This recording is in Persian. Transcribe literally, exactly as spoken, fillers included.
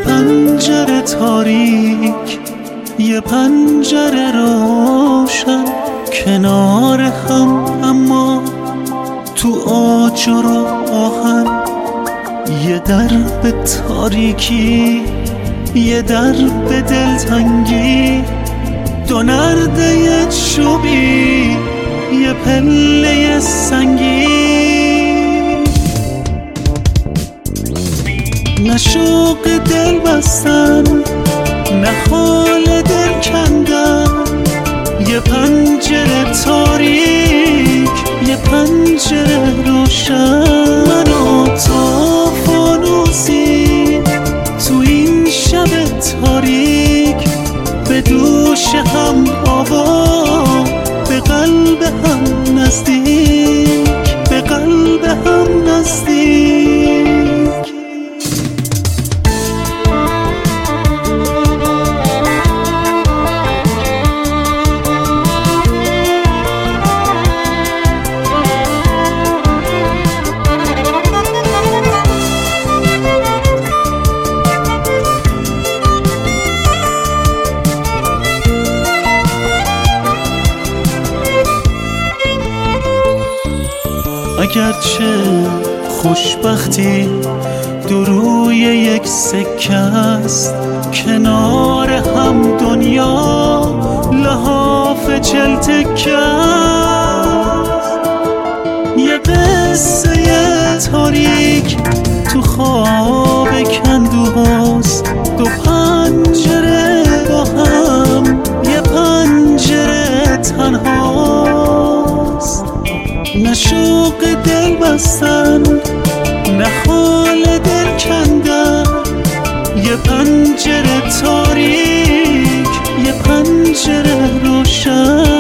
پنجره تاریک، یه پنجره روشن، کنار هم اما تو آجر و آهن. یه درب تاریکی، یه درب دلتنگی، دو نرده چوبی، یه پله سنگی. نه شوق دل بستن، نه حال دل کندن، یه پنجره تاریک، یه پنجره روشن. من و تو فانوسی تو این شب تاریک، به دوش هم آوا، به قلب هم نزدیک، به قلب هم نزدیک. اگرچه خوشبختی دو روی یک سکه است، کنار هم دنیا لحاف چل تکه است. یه قصه تاریک تو خواب کندوهاست، دو پنجره با هم، یه پنجره تنهاست. نه شوق دل بستن، نه حال دل کندن، یه پنجره تاریک، یه پنجره روشن.